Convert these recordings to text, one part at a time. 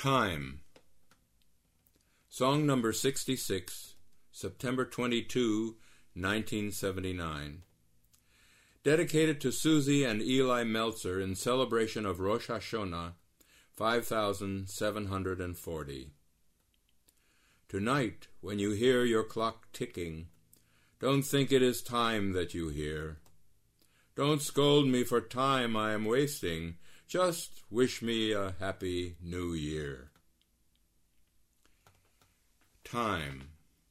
Time. Song number 66, September 22, 1979. Dedicated to Susie and Eli Meltzer in celebration of Rosh Hashanah, 5740. Tonight, when you hear your clock ticking, don't think it is time that you hear. Don't scold me for time I am wasting. Just wish me a happy new year. Time.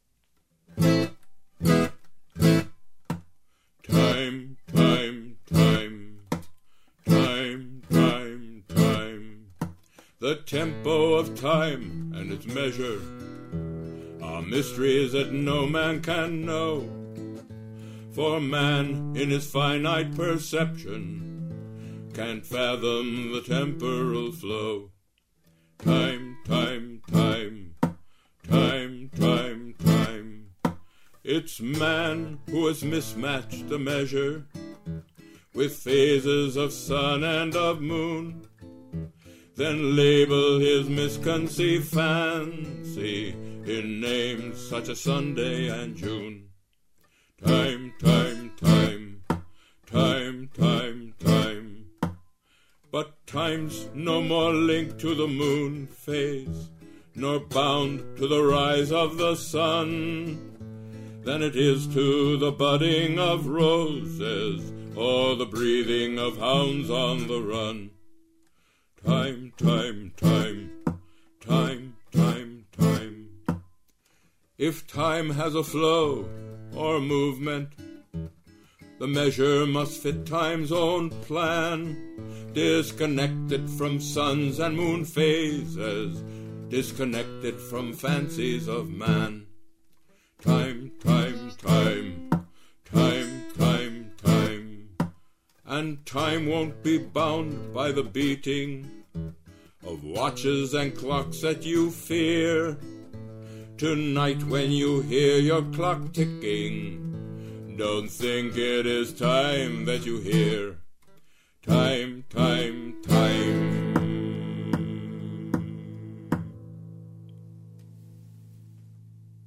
Time, time, time. Time, time, time. The tempo of time and its measure are mysteries that no man can know. For man, in his finite perception, can't fathom the temporal flow. Time, time, time. Time, time, time. It's man who has mismatched the measure with phases of sun and of moon, then label his misconceived fancy in names such as Sunday and June. Time, time, time. Time, time, time. But time's no more linked to the moon phase, nor bound to the rise of the sun, than it is to the budding of roses, or the breathing of hounds on the run. Time, time, time. Time, time, time. If time has a flow or movement, the measure must fit time's own plan, disconnected from suns and moon phases, disconnected from fancies of man. Time, time, time. Time, time, time. And time won't be bound by the beating of watches and clocks that you fear. Tonight when you hear your clock ticking, don't think it is time that you hear. Time, time,